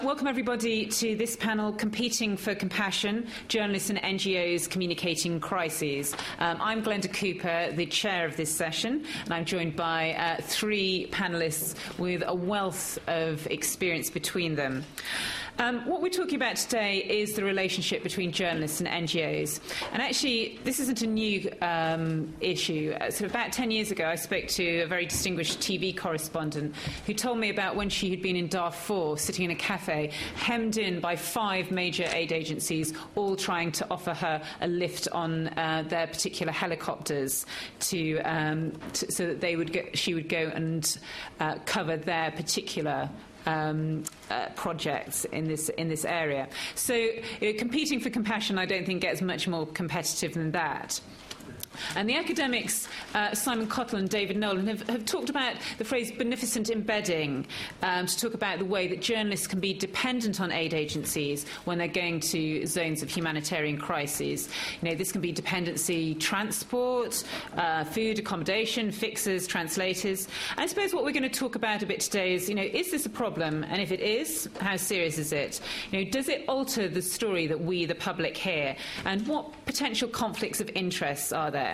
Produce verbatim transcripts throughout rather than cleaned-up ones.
Welcome everybody to this panel, Competing for Compassion, Journalists and N G Os Communicating Crises. Um, I'm Glenda Cooper, the chair of this session, and I'm joined by uh, three panellists with a wealth of experience between them. Um, what we're talking about today is the relationship between journalists and N G Os. And actually, this isn't a new um, issue. Uh, so about ten years ago, I spoke to a very distinguished T V correspondent who told me about when she had been in Darfur, sitting in a cafe, hemmed in by five major aid agencies, all trying to offer her a lift on uh, their particular helicopters to, um, to, so that they would go, she would go and uh, cover their particular Um, uh, projects in this in this area. So you know, competing for compassion, I don't think gets much more competitive than that. And the academics, uh, Simon Cottle and David Nolan, have, have talked about the phrase beneficent embedding um, to talk about the way that journalists can be dependent on aid agencies when they're going to zones of humanitarian crises. You know, this can be dependency transport, uh, food, accommodation, fixers, translators. And I suppose what we're going to talk about a bit today is, you know, is this a problem? And if it is, how serious is it? You know, does it alter the story that we, the public, hear? And what potential conflicts of interests are there?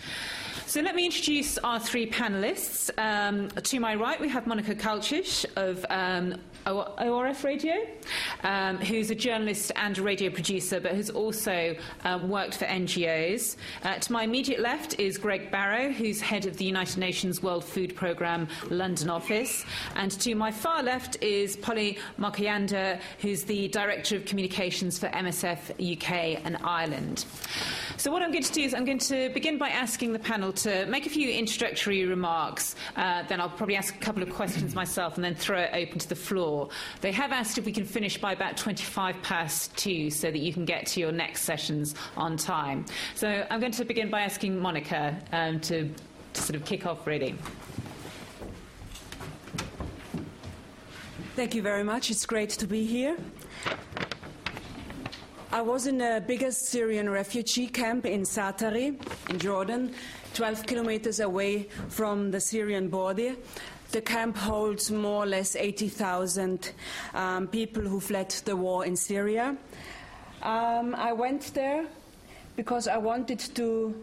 So let me introduce our three panellists. Um, to my right, we have Monica Kalčić of um, O R F Radio, um, who's a journalist and a radio producer, but has also um, worked for N G Os. Uh, to my immediate left is Greg Barrow, who's head of the United Nations World Food Programme London office. And to my far left is Polly Mokoyanda, who's the Director of Communications for M S F U K and Ireland. So what I'm going to do is I'm going to begin by asking the panel to make a few introductory remarks. Uh, then I'll probably ask a couple of questions myself and then throw it open to the floor. They have asked if we can finish by about twenty-five past two so that you can get to your next sessions on time. So I'm going to begin by asking Monica um, to, to sort of kick off, really. Thank you very much. It's great to be here. I was in the biggest Syrian refugee camp in Zaatari in Jordan, twelve kilometers away from the Syrian border. The camp holds more or less eighty thousand um, people who fled the war in Syria. Um, I went there because I wanted to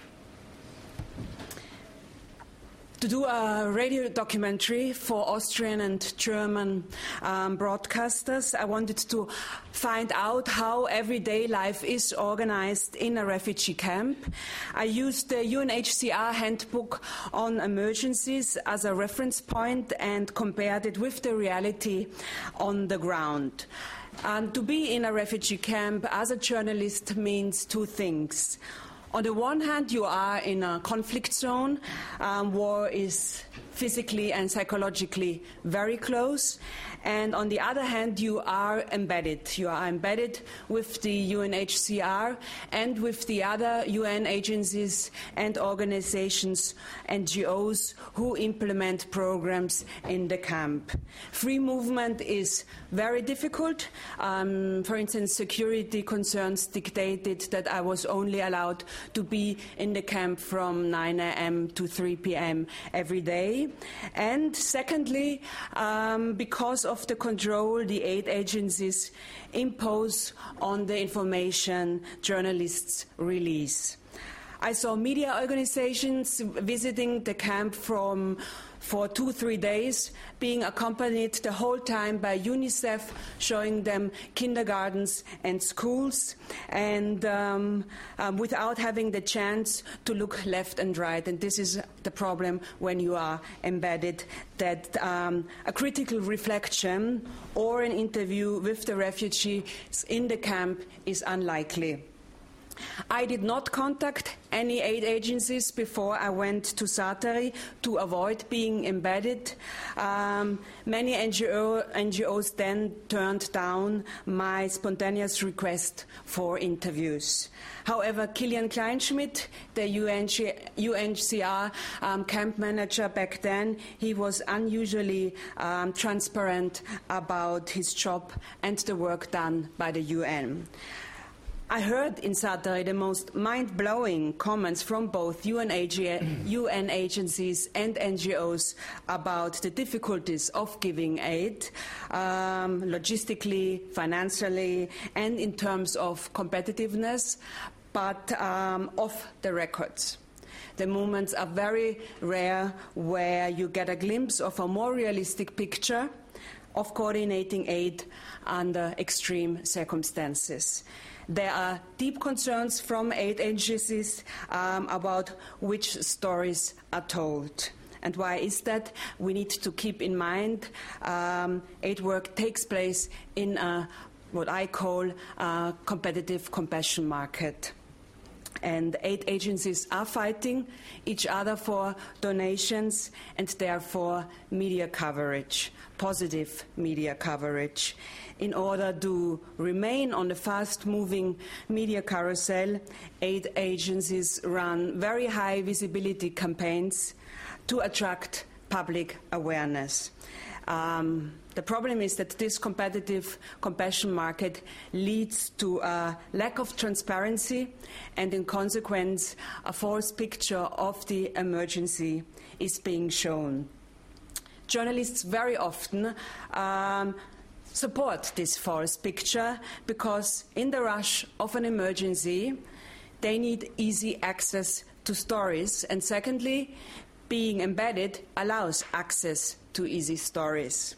to do a radio documentary for Austrian and German um, broadcasters. I wanted to find out how everyday life is organized in a refugee camp. I used the U N H C R handbook on emergencies as a reference point and compared it with the reality on the ground. And to be in a refugee camp as a journalist means two things. On the one hand, you are in a conflict zone. Um, war is physically and psychologically very close. And on the other hand, you are embedded. You are embedded with the U N H C R and with the other U N agencies and organizations, N G Os, who implement programs in the camp. Free movement is very difficult. Um, for instance, security concerns dictated that I was only allowed to be in the camp from nine a m to three p m every day. And secondly, um, because of of the control the aid agencies impose on the information journalists release. I saw media organizations visiting the camp from for two, three days, being accompanied the whole time by UNICEF, showing them kindergartens and schools, and um, um, without having the chance to look left and right. And this is the problem when you are embedded, that um, a critical reflection or an interview with the refugees in the camp is unlikely. I did not contact any aid agencies before I went to Zaatari to avoid being embedded. Um, many N G O, N G Os then turned down my spontaneous request for interviews. However, Kilian Kleinschmidt, the U N C R um, camp manager back then, he was unusually um, transparent about his job and the work done by the U N. I heard in Saturday the most mind-blowing comments from both U N, U N agencies and N G Os about the difficulties of giving aid, um, logistically, financially, and in terms of competitiveness, but um, off the records. The moments are very rare where you get a glimpse of a more realistic picture of coordinating aid under extreme circumstances. There are deep concerns from aid agencies um, about which stories are told. And why is that? We need to keep in mind um, aid work takes place in a, what I call a competitive compassion market. And aid agencies are fighting each other for donations and therefore media coverage, positive media coverage. In order to remain on the fast-moving media carousel, aid agencies run very high visibility campaigns to attract public awareness. Um, the problem is that this competitive compassion market leads to a lack of transparency and, in consequence, a false picture of the emergency is being shown. Journalists very often um, support this false picture because in the rush of an emergency they need easy access to stories, and secondly, being embedded allows access to easy stories.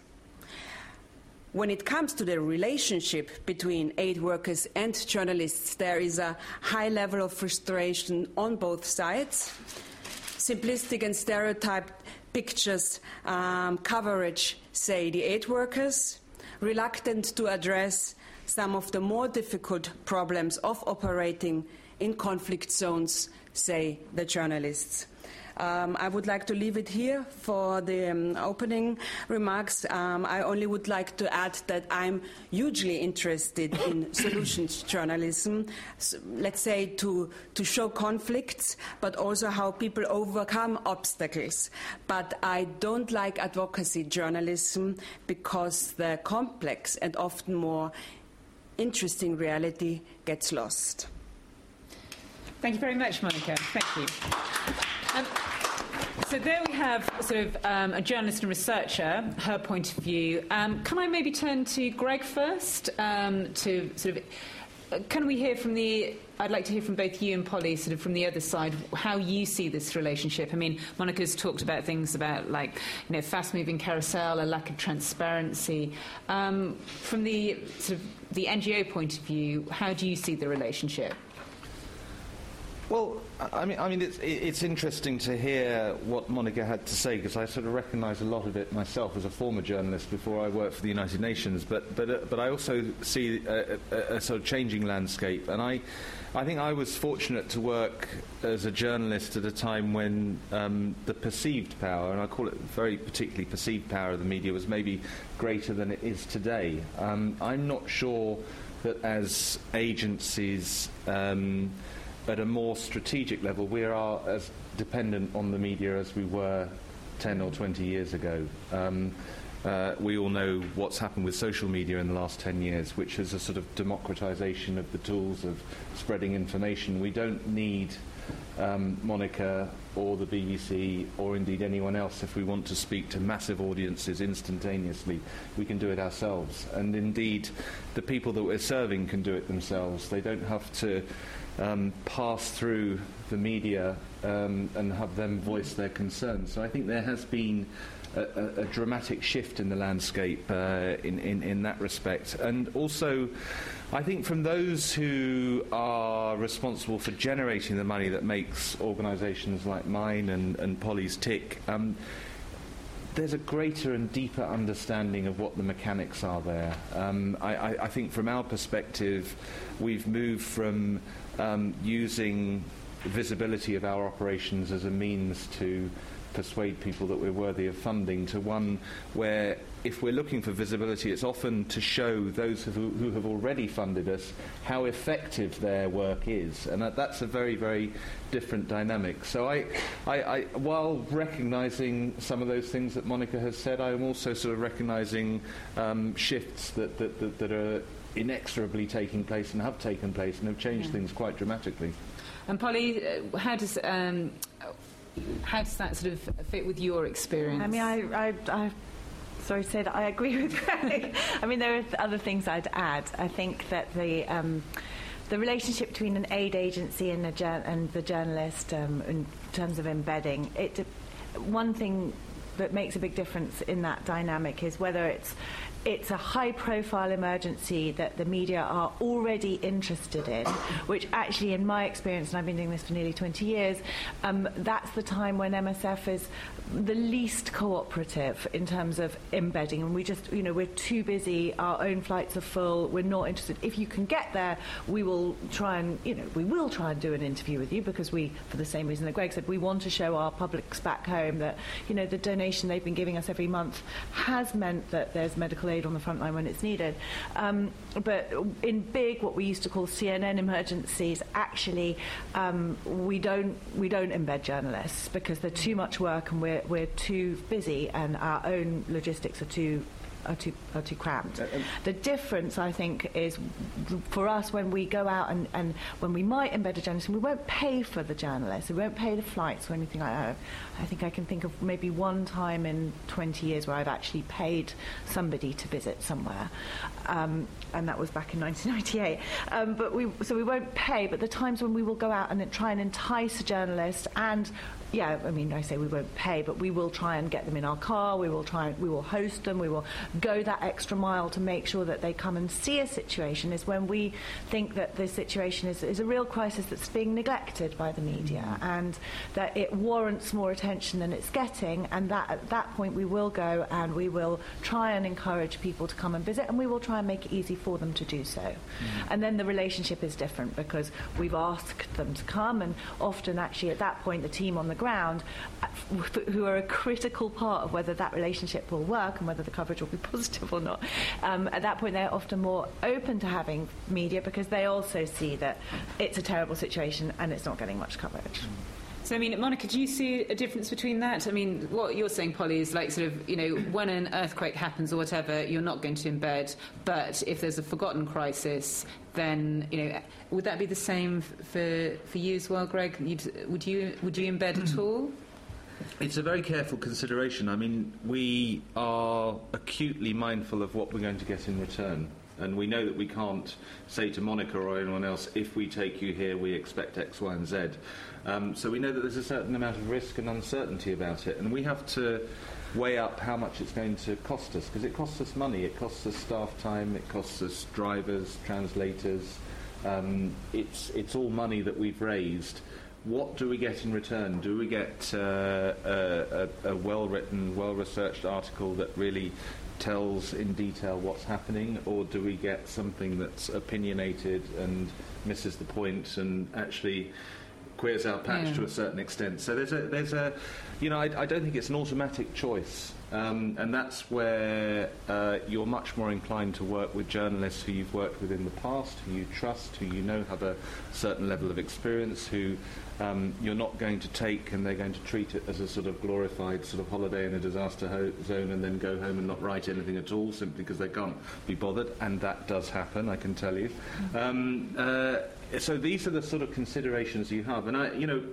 When it comes to the relationship between aid workers and journalists, there is a high level of frustration on both sides. Simplistic and stereotyped pictures um, coverage, say, the aid workers, reluctant to address some of the more difficult problems of operating in conflict zones, say, the journalists. Um, I would like to leave it here for the um, opening remarks. Um, I only would like to add that I'm hugely interested in solutions journalism, so, let's say to, to show conflicts, but also how people overcome obstacles. But I don't like advocacy journalism because the complex and often more interesting reality gets lost. Thank you very much, Monica. Thank you. Um, so there we have sort of um, a journalist and researcher, her point of view. Um, can I maybe turn to Greg first um, to sort of, uh, can we hear from the, I'd like to hear from both you and Polly, sort of from the other side, how you see this relationship. I mean, Monica's talked about things about like, you know, fast-moving carousel, a lack of transparency. Um, from the sort of the N G O point of view, how do you see the relationship? Well, I mean, I mean, it's, it's interesting to hear what Monica had to say, because I sort of recognise a lot of it myself as a former journalist before I worked for the United Nations. But but uh, but I also see a, a, a sort of changing landscape, and I I think I was fortunate to work as a journalist at a time when um, the perceived power, and I call it very particularly perceived power of the media, was maybe greater than it is today. Um, I'm not sure that as agencies. Um, At a more strategic level, we are as dependent on the media as we were ten or twenty years ago. Um, uh, we all know what's happened with social media in the last ten years, which is a sort of democratization of the tools of spreading information. We don't need um, Monica or the B B C or indeed anyone else if we want to speak to massive audiences instantaneously. We can do it ourselves. And indeed, the people that we're serving can do it themselves. They don't have to Um, pass through the media um, and have them voice their concerns. So I think there has been a, a, a dramatic shift in the landscape uh, in, in, in that respect. And also, I think from those who are responsible for generating the money that makes organisations like mine and, and Polly's tick, um, there's a greater and deeper understanding of what the mechanics are there. Um, I, I, I think from our perspective, we've moved from um, using the visibility of our operations as a means to persuade people that we're worthy of funding to one where if we're looking for visibility, it's often to show those who, who have already funded us how effective their work is, and that, that's a very, very different dynamic. So I, I, I, while recognising some of those things that Monica has said, I am also sort of recognising um, shifts that, that, that, that are inexorably taking place and have taken place and have changed yeah. things quite dramatically. And Polly, uh, how does um, how does that sort of fit with your experience? I mean, I, I, I sorry to say that I agree with Greg. I mean, there are other things I'd add. I think that the um, the relationship between an aid agency and, a jour- and the journalist, um, in terms of embedding, it one thing that makes a big difference in that dynamic is whether it's it's a high-profile emergency that the media are already interested in, which actually, in my experience, and I've been doing this for nearly twenty years, um, that's the time when M S F is the least cooperative in terms of embedding, and we just, you know, we're too busy, our own flights are full, we're not interested. If you can get there, we will try and, you know, we will try and do an interview with you, because we, for the same reason that Greg said, we want to show our publics back home that, you know, the donation they've been giving us every month has meant that there's medical aid on the front line when it's needed. Um, but in big, what we used to call C N N emergencies, actually, um, we don't we don't embed journalists because they're too much work and we're we're too busy, and our own logistics are too. Are too, are too cramped. Uh, um, the difference, I think, is for us when we go out and, and when we might embed a journalist, we won't pay for the journalist, we won't pay the flights or anything like that. I think I can think of maybe one time in twenty years where I've actually paid somebody to visit somewhere, um, and that was back in nineteen ninety-eight. Um, but we, so we won't pay, but the times when we will go out and try and entice a journalist and yeah, I mean, I say we won't pay, but we will try and get them in our car, we will try and we will host them, we will go that extra mile to make sure that they come and see a situation, is when we think that this situation is, is a real crisis that's being neglected by the media, mm-hmm. and that it warrants more attention than it's getting, and that at that point we will go and we will try and encourage people to come and visit, and we will try and make it easy for them to do so. Mm-hmm. And then the relationship is different because we've asked them to come, and often actually at that point the team on the ground, who are a critical part of whether that relationship will work and whether the coverage will be positive or not, um, at that point they're often more open to having media because they also see that it's a terrible situation and it's not getting much coverage. So, I mean, Monica, do you see a difference between that? I mean, what you're saying, Polly, is like sort of, you know, when an earthquake happens or whatever, you're not going to embed, but if there's a forgotten crisis, then, you know, would that be the same for for you as well, Greg? You'd, would you would you embed at all? It's a very careful consideration. I mean, we are acutely mindful of what we're going to get in return. And we know that we can't say to Monica or anyone else, if we take you here, we expect X, Y, and Z. Um, so we know that there's a certain amount of risk and uncertainty about it. And we have to weigh up how much it's going to cost us, because it costs us money. It costs us staff time. It costs us drivers, translators. Um, it's, it's all money that we've raised. What do we get in return? Do we get uh, a, a, a well-written, well-researched article that really tells in detail what's happening, or do we get something that's opinionated and misses the point and actually queers our patch yeah. to a certain extent? So there's a, there's a, you know, I, I don't think it's an automatic choice, um, and that's where uh, you're much more inclined to work with journalists who you've worked with in the past, who you trust, who you know have a certain level of experience, who um, you're not going to take and they're going to treat it as a sort of glorified sort of holiday in a disaster ho- zone and then go home and not write anything at all simply because they can't be bothered, and that does happen, I can tell you. Mm-hmm. Um, uh, so these are the sort of considerations you have, and I, you know,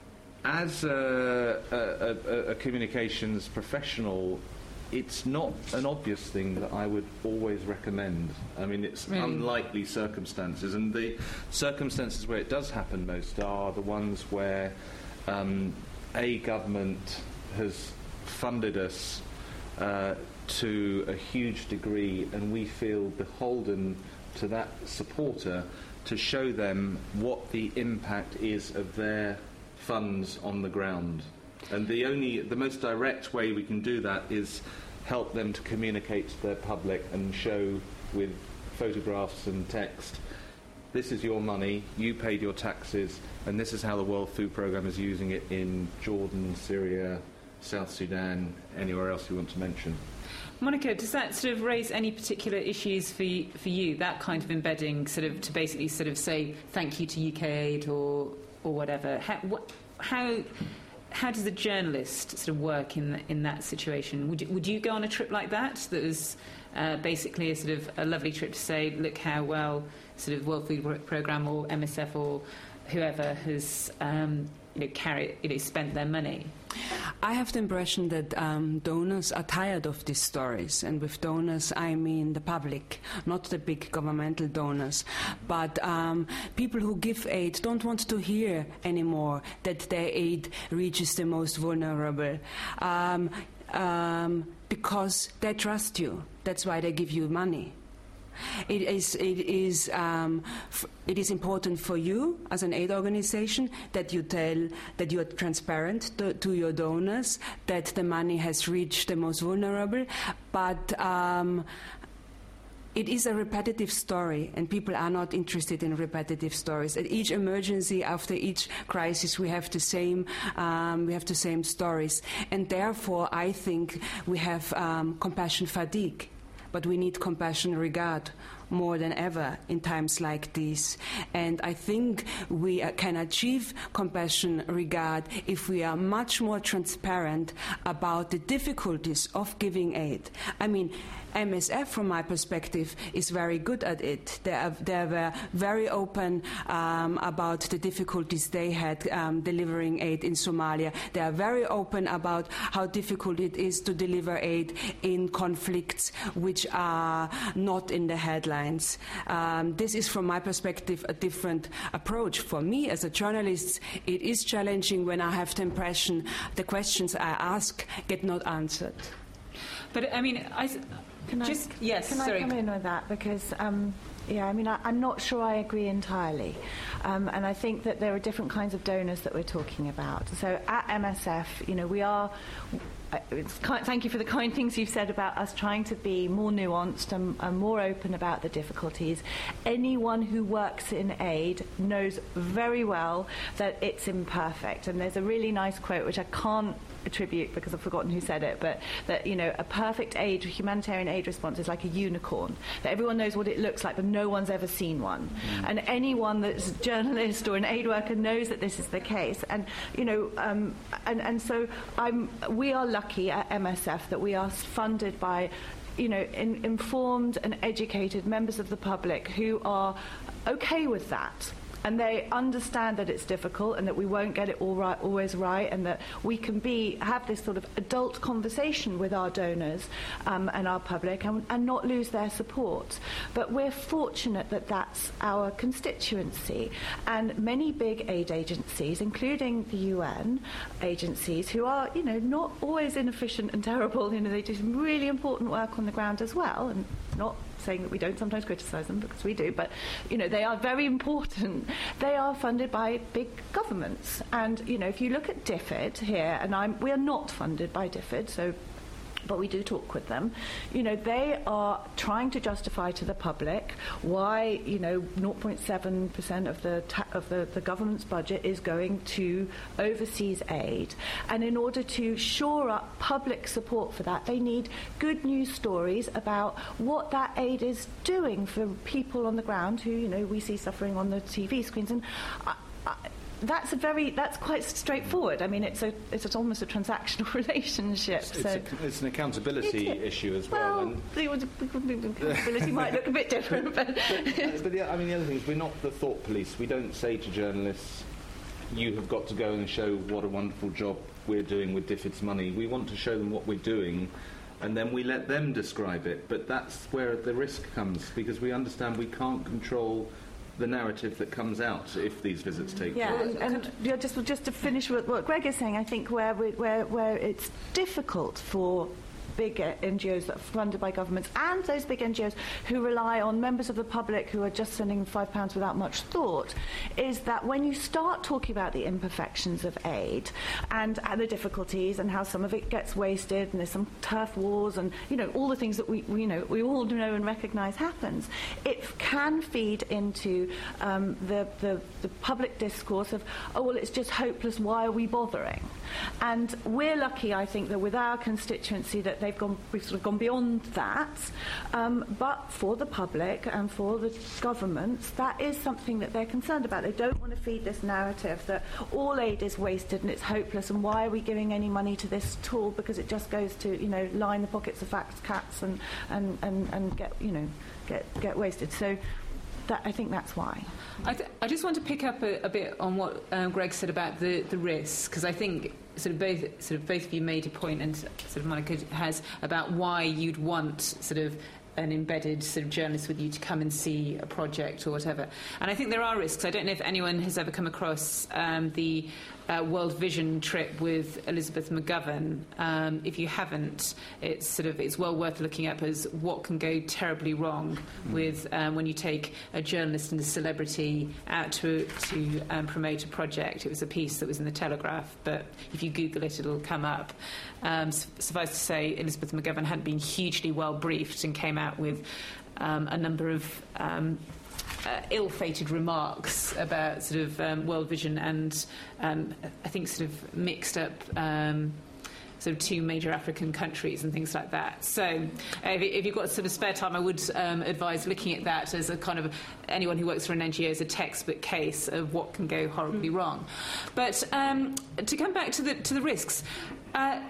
as a, a, a, a communications professional, it's not an obvious thing that I would always recommend. I mean, it's really unlikely circumstances, and the circumstances where it does happen most are the ones where um, a government has funded us uh, to a huge degree, and we feel beholden to that supporter to show them what the impact is of their funds on the ground. And the only, the most direct way we can do that is help them to communicate to their public and show with photographs and text, this is your money, you paid your taxes, and this is how the World Food Programme is using it in Jordan, Syria, South Sudan, anywhere else you want to mention. Monica, does that sort of raise any particular issues for you, for you, that kind of embedding, sort of to basically sort of say thank you to U K aid or or whatever? How what, how how does a journalist sort of work in in that situation? Would you, would you go on a trip like that? That was uh, basically a sort of a lovely trip to say, look how well sort of World Food Programme or M S F or whoever has um, you know carried you know spent their money. I have the impression that um, donors are tired of these stories, and with donors I mean the public, not the big governmental donors, but um, people who give aid don't want to hear anymore that their aid reaches the most vulnerable, um, um, because they trust you. That's why they give you money. It is, it, is, um, f- it is important for you as an aid organization that you tell that you are transparent to, to your donors, that the money has reached the most vulnerable, but um, it is a repetitive story, and people are not interested in repetitive stories. At each emergency, after each crisis, we have the same, um, we have the same stories, and therefore I think we have um, compassion fatigue. But we need compassion regard more than ever in times like these. And I think we uh, can achieve compassion regard if we are much more transparent about the difficulties of giving aid. I mean, M S F, from my perspective, is very good at it. They, are, they were very open um, about the difficulties they had um, delivering aid in Somalia. They are very open about how difficult it is to deliver aid in conflicts which are not in the headlines. Um, this is, from my perspective, a different approach. For me, as a journalist, it is challenging when I have the impression the questions I ask get not answered. But, I mean, I... Can Just, I, yes, can sorry. I come in with that? Because, um, yeah, I mean, I, I'm not sure I agree entirely. Um, and I think that there are different kinds of donors that we're talking about. So at M S F, you know, we are... It's kind, thank you for the kind things you've said about us trying to be more nuanced and, and more open about the difficulties. Anyone who works in aid knows very well that it's imperfect. And there's a really nice quote, which I can't attribute because I've forgotten who said it, but that, you know, a perfect aid, humanitarian aid response is like a unicorn. That everyone knows what it looks like, but no one's ever seen one. Mm. And anyone that's a journalist or an aid worker knows that this is the case. And, you know, um, and, and so I'm, we are lucky at M S F that we are funded by, you know, in, informed and educated members of the public who are okay with that. And they understand that it's difficult and that we won't get it all right, always right, and that we can be have this sort of adult conversation with our donors um, and our public and, and not lose their support. But we're fortunate that that's our constituency. And many big aid agencies, including the U N agencies, who are, you know, not always inefficient and terrible, you know, they do some really important work on the ground as well, and not saying that we don't sometimes criticise them, because we do, but, you know, they are very important. They are funded by big governments. And, you know, if you look at DFID here, and I'm, we are not funded by DFID, so... but we do talk with them, you know, they are trying to justify to the public why, you know, zero point seven percent of the ta- of the, the government's budget is going to overseas aid. And in order to shore up public support for that, they need good news stories about what that aid is doing for people on the ground who, you know, we see suffering on the T V screens. And I, I, That's a very. That's quite straightforward. I mean, it's a. It's almost a transactional relationship. It's, so it's, a, it's an accountability it, issue as well. Well, and the accountability might look a bit different, but. but, but yeah, I mean, the other thing is we're not the thought police. We don't say to journalists, "You have got to go and show what a wonderful job we're doing with DFID's money." We want to show them what we're doing, and then we let them describe it. But that's where the risk comes, because we understand we can't control the narrative that comes out if these visits take yeah, place. and, and yeah, just just to finish with what Greg is saying, I think where we, where where it's difficult for big N G Os that are funded by governments and those big N G Os who rely on members of the public who are just sending five pounds without much thought, is that when you start talking about the imperfections of aid and, and the difficulties and how some of it gets wasted and there's some turf wars and, you know, all the things that we, we, you know, we all know and recognise happens, it can feed into um, the, the, the public discourse of, oh, well, it's just hopeless, why are we bothering? And we're lucky, I think, that with our constituency that they've gone, we've sort of gone beyond that. Um, but for the public and for the governments, that is something that they're concerned about. They don't want to feed this narrative that all aid is wasted and it's hopeless, and why are we giving any money to this tool, because it just goes to, you know, line the pockets of fat cats and, and, and, and get, you know, get, get wasted. So that, I think that's why. I, th- I just want to pick up a, a bit on what um, Greg said about the, the risks, because I think sort of both sort of both of you made a point, and sort of Monica has, about why you'd want sort of an embedded sort of journalist with you to come and see a project or whatever. And I think there are risks. I don't know if anyone has ever come across um, the uh, World Vision trip with Elizabeth McGovern. Um, if you haven't, it's sort of it's well worth looking up as what can go terribly wrong mm. with um, when you take a journalist and a celebrity out to to um, promote a project. It was a piece that was in the Telegraph, but if you Google it, it'll come up. Um, suffice to say, Elizabeth McGovern hadn't been hugely well briefed and came out with um, a number of um, uh, ill-fated remarks about sort of um, World Vision and um, I think sort of mixed up um, sort of two major African countries and things like that. So uh, if, if you've got sort of spare time, I would um, advise looking at that as a kind of anyone who works for an N G O as a textbook case of what can go horribly mm. wrong. But um, to come back to the to the risks. Uh,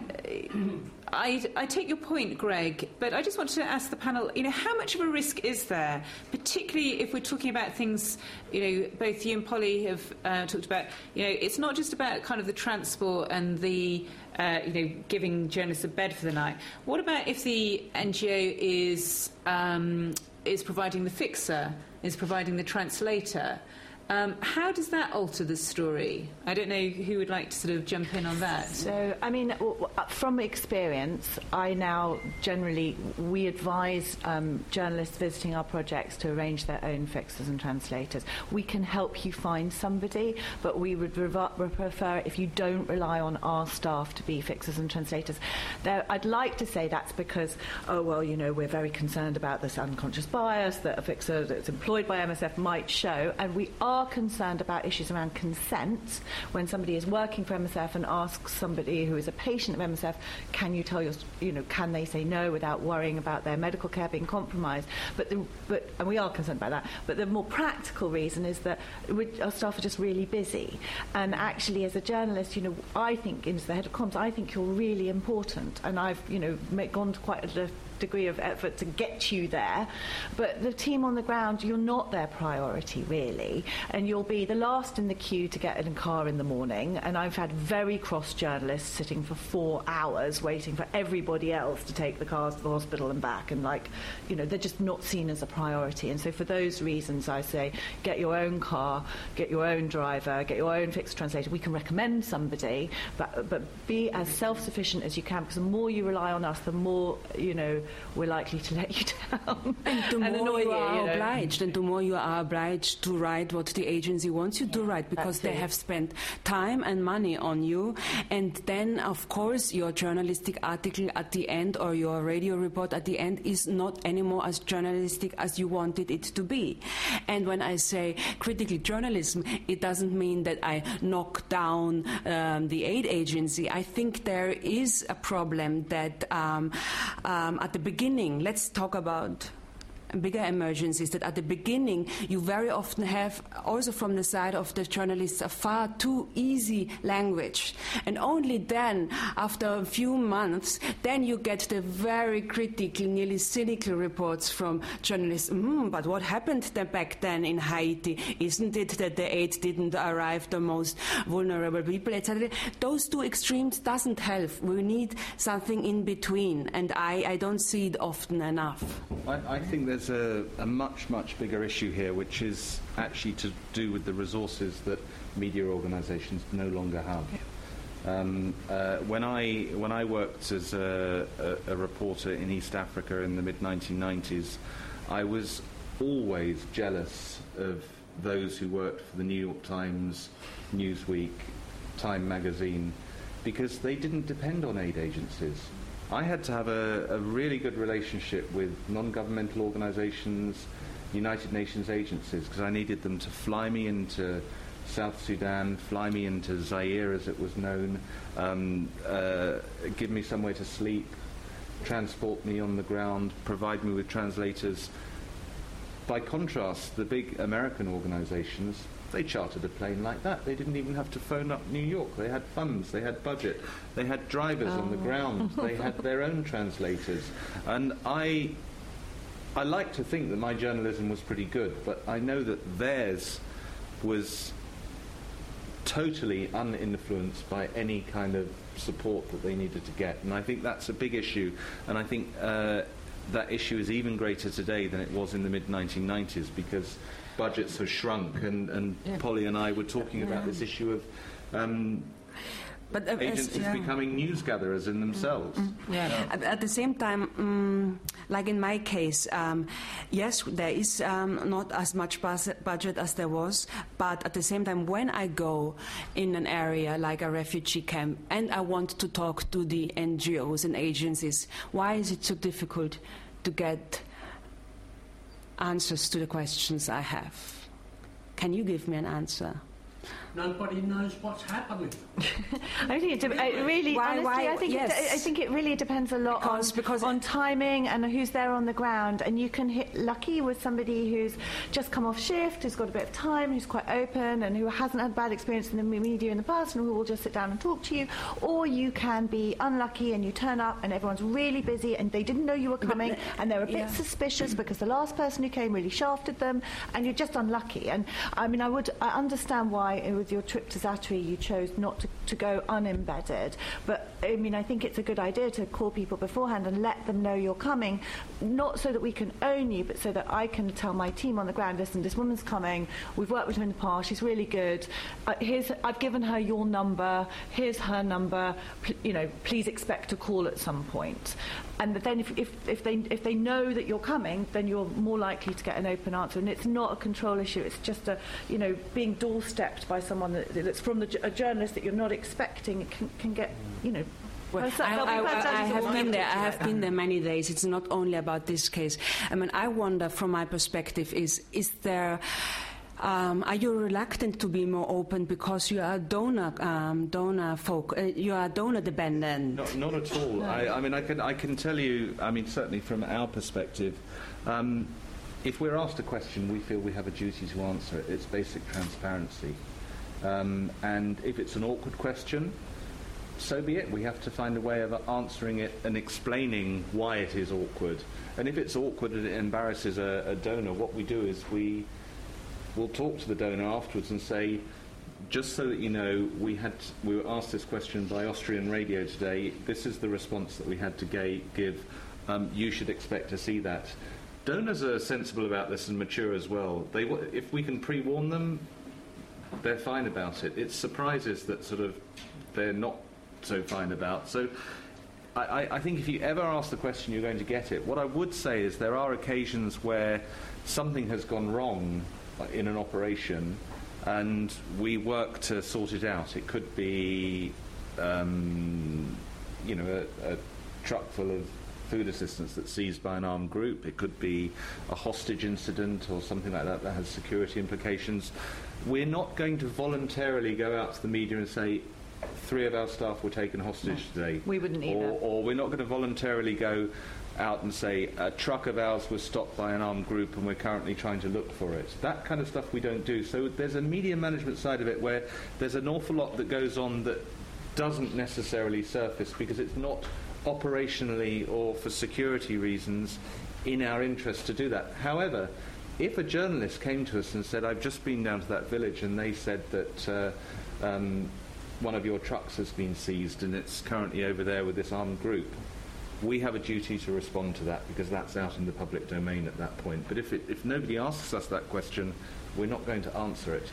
I, I take your point, Greg, but I just want to ask the panel, you know, how much of a risk is there, particularly if we're talking about things, you know, both you and Polly have uh, talked about, you know, it's not just about kind of the transport and the, uh, you know, giving journalists a bed for the night. What about if the N G O is, um, is providing the fixer, is providing the translator? Um, how does that alter the story? I don't know who would like to sort of jump in on that. So, I mean, from experience, I now generally, we advise um, journalists visiting our projects to arrange their own fixers and translators. We can help you find somebody, but we would rev- prefer if you don't rely on our staff to be fixers and translators. There, I'd like to say that's because, oh, well, you know, we're very concerned about this unconscious bias that a fixer that's employed by M S F might show, and we are concerned about issues around consent when somebody is working for M S F and asks somebody who is a patient of M S F, can you tell your, you know, can they say no without worrying about their medical care being compromised? But, the, but and we are concerned about that. But the more practical reason is that we, our staff are just really busy. And actually, as a journalist, you know, I think, as the head of comms, I think you're really important. And I've, you know, gone to quite a degree of effort to get you there, but the team on the ground, you're not their priority really, and you'll be the last in the queue to get in a car in the morning. And I've had very cross journalists sitting for four hours waiting for everybody else to take the cars to the hospital and back, and like, you know, they're just not seen as a priority. And so for those reasons I say get your own car, get your own driver, get your own fixed translator. We can recommend somebody, but but be as self-sufficient as you can, because the more you rely on us, the more, you know, we're likely to let you down and the and more you, you are you know. obliged and the more you are obliged to write what the agency wants you yeah, to write, because they it. have spent time and money on you. And then of course your journalistic article at the end or your radio report at the end is not anymore as journalistic as you wanted it to be. And when I say critical journalism, it doesn't mean that I knock down um, the aid agency. I think there is a problem that um, um, at the beginning, let's talk about bigger emergencies, that at the beginning you very often have, also from the side of the journalists, a far too easy language. And only then, after a few months, then you get the very critical, nearly cynical reports from journalists. Mm, but what happened then back then in Haiti? Isn't it that the aid didn't arrive the most vulnerable people, et cetera? Those two extremes doesn't help. We need something in between, and I, I don't see it often enough. I, I think there's a, a much, much bigger issue here, which is actually to do with the resources that media organisations no longer have. Um, uh, when I when I worked as a, a, a reporter in East Africa in the mid nineteen nineties, I was always jealous of those who worked for the New York Times, Newsweek, Time magazine, because they didn't depend on aid agencies. I had to have a, a really good relationship with non-governmental organizations, United Nations agencies, because I needed them to fly me into South Sudan, fly me into Zaire as it was known, um, uh, give me somewhere to sleep, transport me on the ground, provide me with translators. By contrast, the big American organizations, they chartered a plane like that. They didn't even have to phone up New York. They had funds, they had budget, they had drivers oh. on the ground, they had their own translators. And I, I like to think that my journalism was pretty good, but I know that theirs was totally uninfluenced by any kind of support that they needed to get. And I think that's a big issue. And I think uh, that issue is even greater today than it was in the mid nineteen nineties, because budgets have shrunk. And, and yeah. Polly and I were talking yeah. about this issue of um, but, uh, agencies as, yeah. becoming news gatherers in themselves. Mm-hmm. Yeah. Yeah. At, at the same time, um, like in my case, um, yes, there is um, not as much bus- budget as there was, but at the same time, when I go in an area like a refugee camp and I want to talk to the N G Os and agencies, why is it so difficult to get answers to the questions I have? Can you give me an answer? Nobody knows what's happening. I think it, de- it really, why, honestly, why, I think yes. it, I think it really depends a lot because, on, because on timing and who's there on the ground. And you can hit lucky with somebody who's just come off shift, who's got a bit of time, who's quite open, and who hasn't had bad experience in the media in the past, and who will just sit down and talk to you. Or you can be unlucky and you turn up and everyone's really busy and they didn't know you were coming, but, and they're a bit yeah. suspicious because the last person who came really shafted them, and you're just unlucky. And I mean, I would I understand why with your trip to Zatari you chose not to, to go unembedded, but I mean I think it's a good idea to call people beforehand and let them know you're coming, not so that we can own you, but so that I can tell my team on the ground, listen, this woman's coming, we've worked with her in the past, she's really good, uh, here's I've given her your number, here's her number, P- you know, please expect a call at some point. And then if, if, if they if they know that you're coming, then you're more likely to get an open answer. And it's not a control issue. It's just a, you know, being doorstepped by someone that, that's from the, a journalist that you're not expecting can, can get, you know. Well, I, I, I, I have been there. I have been there many days. It's not only about this case. I mean, I wonder, from my perspective, is is there. Um, are you reluctant to be more open because you are donor um, donor folk? Uh, you are donor dependent. Not, not at all. No. I, I mean, I can I can tell you. I mean, certainly from our perspective, um, if we're asked a question, we feel we have a duty to answer it. It's basic transparency, um, and if it's an awkward question, so be it. We have to find a way of answering it and explaining why it is awkward. And if it's awkward and it embarrasses a, a donor, what we do is we. We'll talk to the donor afterwards and say, just so that you know, we had we were asked this question by Austrian radio today. This is the response that we had to ga- give. Um, you should expect to see that. Donors are sensible about this and mature as well. They, if we can pre-warn them, they're fine about it. It's surprises that sort of they're not so fine about. So I, I think if you ever ask the question, you're going to get it. What I would say is there are occasions where something has gone wrong in an operation, and we work to sort it out. It could be, um, you know, a, a truck full of food assistance that's seized by an armed group. It could be a hostage incident or something like that that has security implications. We're not going to voluntarily go out to the media and say, three of our staff were taken hostage no, today. We wouldn't either. Or, or we're not going to voluntarily go out and say a truck of ours was stopped by an armed group and we're currently trying to look for it. That kind of stuff we don't do. So there's a media management side of it where there's an awful lot that goes on that doesn't necessarily surface because it's not operationally or for security reasons in our interest to do that. However, if a journalist came to us and said, I've just been down to that village and they said that uh, um, one of your trucks has been seized and it's currently over there with this armed group, we have a duty to respond to that because that's out in the public domain at that point. But if, it, if nobody asks us that question, we're not going to answer it.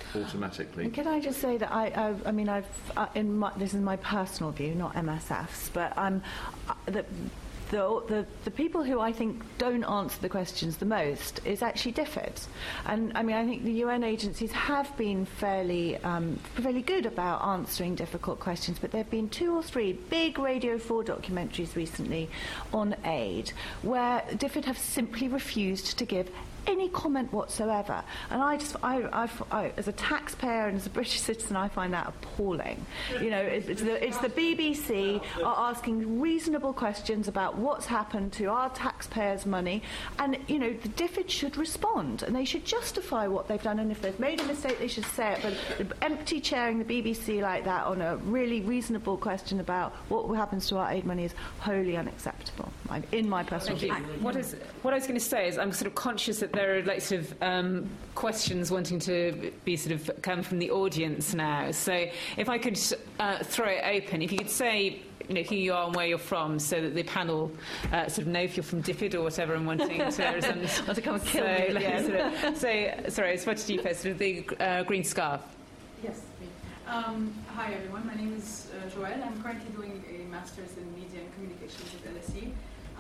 automatically. And can I just say that I, I, I mean, I've uh, in my, this is my personal view, not M S F's, but um, uh, that. The, the, the people who I think don't answer the questions the most is actually DFID. And I mean, I think the U N agencies have been fairly um, fairly good about answering difficult questions, but there have been two or three big Radio four documentaries recently on aid where DFID have simply refused to give any comment whatsoever. And I just, I, I, I, as a taxpayer and as a British citizen, I find that appalling. You know, it's, it's, the, it's the B B C are asking reasonable questions about what's happened to our taxpayers' money, and, you know, the DFID should respond, and they should justify what they've done, and if they've made a mistake, they should say it. But empty chairing the B B C like that on a really reasonable question about what happens to our aid money is wholly unacceptable, in my personal view. What, is, what I was going to say is I'm sort of conscious that there are like sort of um, questions wanting to be sort of come from the audience now. So if I could uh, throw it open, if you could say, you know, who you are and where you're from, so that the panel uh, sort of know if you're from DFID or whatever and wanting to resent. Want to come and kill so, me like, again. sort of, so, sorry, I spotted to you first, sort of the uh, green scarf. Yes, me. Um, hi everyone, my name is uh, Joelle. I'm currently doing a master's in media and communications at L S E.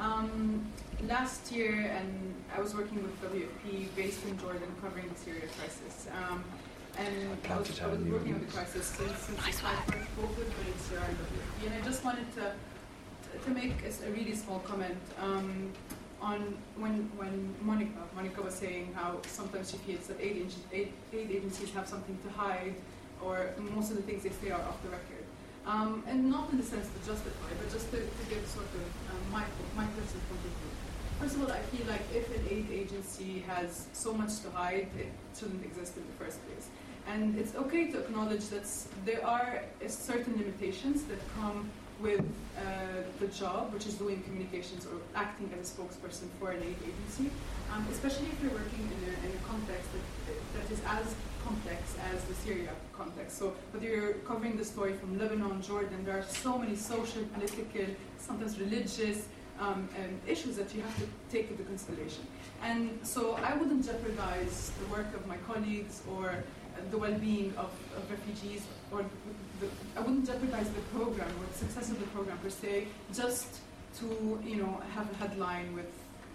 Um, last year, and I was working with W F P based in Jordan, covering the Syria crisis. Um, and I was, I was working on the crisis since, since the start of COVID, but it's here at W F P. And I just wanted to to make a, a really small comment um, on when when Monica Monica was saying how sometimes she feels that aid, aid, aid agencies have something to hide, or most of the things they say are off the record. Um, and not in the sense to justify, but just to, to give sort of um, my, my personal point of view. First of all, I feel like if an aid agency has so much to hide, it shouldn't exist in the first place. And it's okay to acknowledge that there are certain limitations that come with uh, the job, which is doing communications or acting as a spokesperson for an aid agency, um, especially if you're working in a, in a context that, that is as complex as the Syria context. So whether you're covering the story from Lebanon, Jordan, there are so many social, political, sometimes religious um, um, issues that you have to take into consideration. And so I wouldn't jeopardize the work of my colleagues or uh, the well-being of, of refugees, or the, I wouldn't jeopardize the program or the success of the program per se, just to, you know, have a headline with,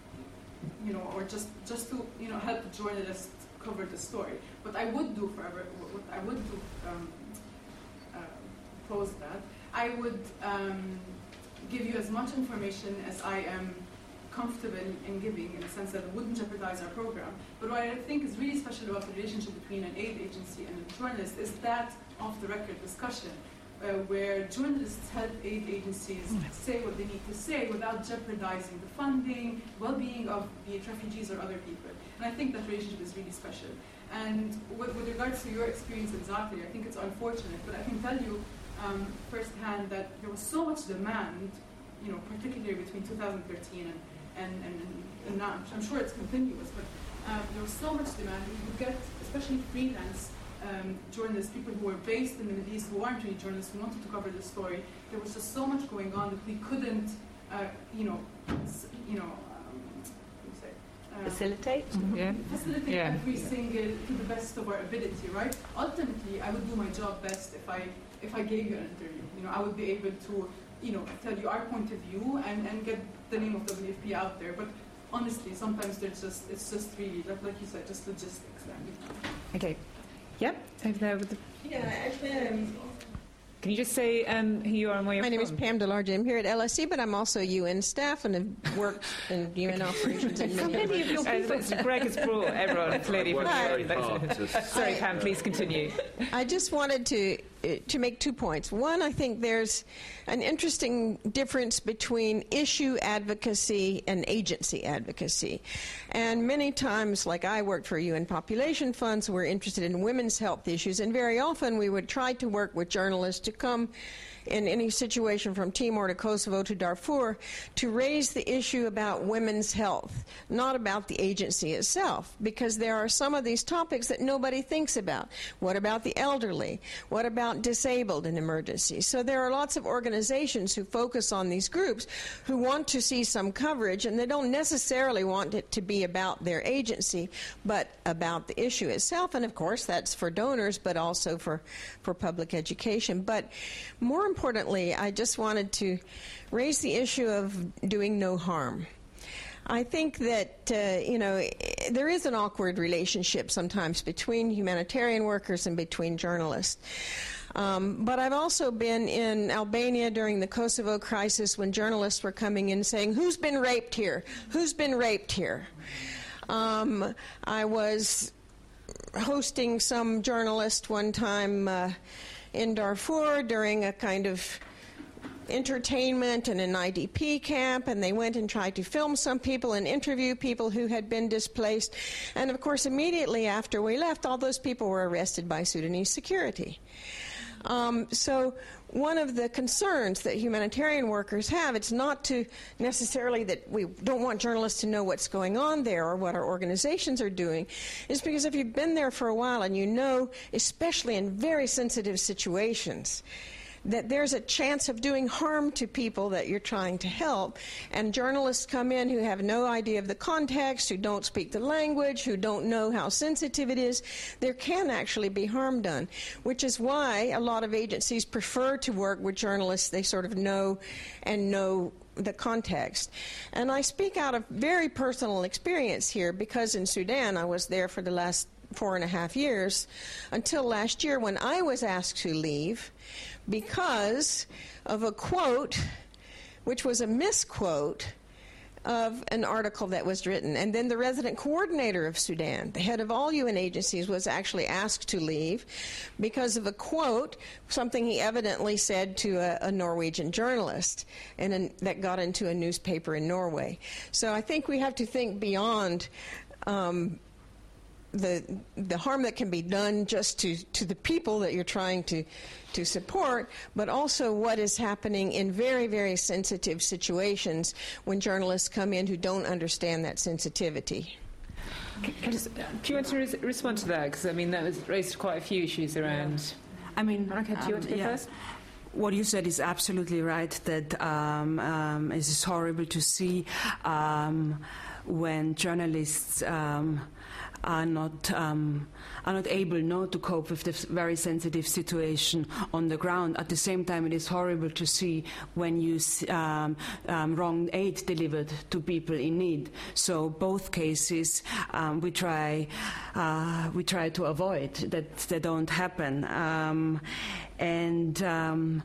you know, or just, just to, you know, help the journalists cover the story. What I would do forever, what I would do, um, uh, pose that, I would um, give you as much information as I am comfortable in giving, in the sense that it wouldn't jeopardize our program. But what I think is really special about the relationship between an aid agency and a journalist is that off-the-record discussion, uh, where journalists help aid agencies say what they need to say without jeopardizing the funding, well-being of be it refugees or other people. And I think that relationship is really special. And with, with regards to your experience exactly, I think it's unfortunate, but I can tell you um, firsthand that there was so much demand, you know, particularly between two thousand thirteen and And, and, and now, I'm sure it's continuous, but uh, there was so much demand. We could get, especially freelance um, journalists, people who were based in the Middle East, who aren't really journalists, who wanted to cover the story. There was just so much going on that we couldn't, uh, you know, you know, um, what do you say? Uh, facilitate. Yeah. Facilitate Yeah. every single to the best of our ability, right? Ultimately, I would do my job best if I if I gave you an interview. You know, I would be able to, you know, tell you our point of view and, and get the name of W F P out there. But honestly, sometimes there's just it's just really, like, like you said, just logistics. Then. Okay. Yep, over there with the... Yeah, I've been... Can you just say um, who you are and where you're My from? name is Pam DeLarge. I'm here at L S E, but I'm also U N staff and have worked in U N operations in How many many of your people? Uh, Greg has brought everyone clearly from Very the hard to- Sorry, Pam, please continue. I just wanted to uh, to make two points. One, I think there's an interesting difference between issue advocacy and agency advocacy. And many times, like I worked for U N Population Funds, we're interested in women's health issues, and very often we would try to work with journalists to come in any situation from Timor to Kosovo to Darfur to raise the issue about women's health, not about the agency itself, because there are some of these topics that nobody thinks about. What about the elderly? What about disabled in emergencies? So there are lots of organizations who focus on these groups who want to see some coverage, and they don't necessarily want it to be about their agency, but about the issue itself. And of course, that's for donors, but also for, for public education. But more importantly, I just wanted to raise the issue of doing no harm. I think that, uh, you know, there is an awkward relationship sometimes between humanitarian workers and between journalists. Um, but I've also been in Albania during the Kosovo crisis when journalists were coming in saying, who's been raped here? Who's been raped here? Um, I was hosting some journalist one time uh, in Darfur during a kind of entertainment in an I D P camp, and they went and tried to film some people and interview people who had been displaced. And of course, immediately after we left, all those people were arrested by Sudanese security. Um, so one of the concerns that humanitarian workers have, it's not to necessarily that we don't want journalists to know what's going on there or what our organizations are doing, is because if you've been there for a while and you know, especially in very sensitive situations, that there's a chance of doing harm to people that you're trying to help. And journalists come in who have no idea of the context, who don't speak the language, who don't know how sensitive it is. There can actually be harm done, which is why a lot of agencies prefer to work with journalists they sort of know and know the context. And I speak out of very personal experience here, because in Sudan I was there for the last four and a half years, until last year when I was asked to leave because of a quote, which was a misquote of an article that was written. And then the resident coordinator of Sudan, the head of all U N agencies, was actually asked to leave because of a quote, something he evidently said to a, a Norwegian journalist, and an, that got into a newspaper in Norway. So I think we have to think beyond um, the the harm that can be done just to, to the people that you're trying to, to support, but also what is happening in very, very sensitive situations when journalists come in who don't understand that sensitivity. Can, can just, do you want to res- respond to that? Because, I mean, that was raised quite a few issues around... I mean, Monica, do you want to go um, yeah. first? What you said is absolutely right, that um, um, it is horrible to see um, when journalists um, are not um, are not able not to cope with this very sensitive situation on the ground. At the same time, it is horrible to see when you see, um, um, wrong aid delivered to people in need. So both cases um, we try uh, we try to avoid that they don't happen. Um, and um,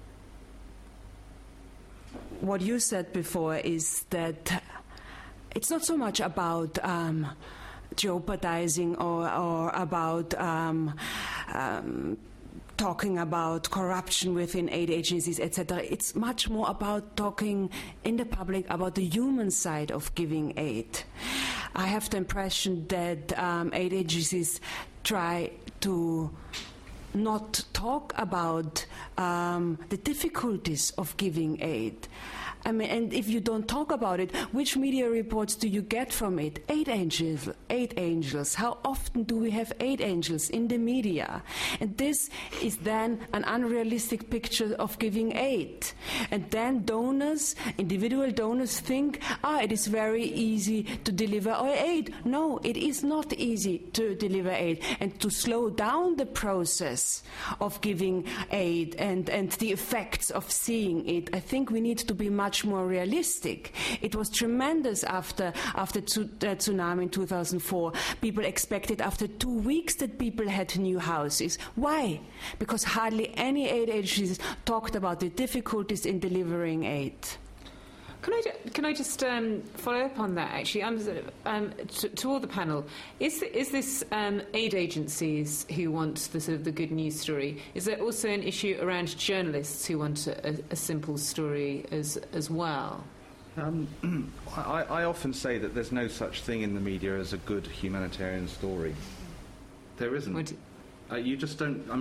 what you said before is that it's not so much about um, jeopardizing or, or about um, um, talking about corruption within aid agencies, et cetera. It's much more about talking in the public about the human side of giving aid. I have the impression that um, aid agencies try to not talk about um, the difficulties of giving aid. I mean, and if you don't talk about it, which media reports do you get from it? Aid angels, aid angels. How often do we have aid angels in the media? And this is then an unrealistic picture of giving aid. And then donors, individual donors think, ah, it is very easy to deliver our aid. No, it is not easy to deliver aid. And to slow down the process of giving aid and, and the effects of seeing it, I think we need to be much more realistic. It was tremendous after after the tsunami in two thousand four. People expected after two weeks that people had new houses. Why? Because hardly any aid agencies talked about the difficulties in delivering aid. Can I, can I just um, follow up on that, actually? Um, um, to, to all the panel, is, is this um, aid agencies who want the, sort of the good news story? Is there also an issue around journalists who want a, a simple story as, as well? Um, I, I often say that there's no such thing in the media as a good humanitarian story. There isn't. Would, uh, you just don't... I mean,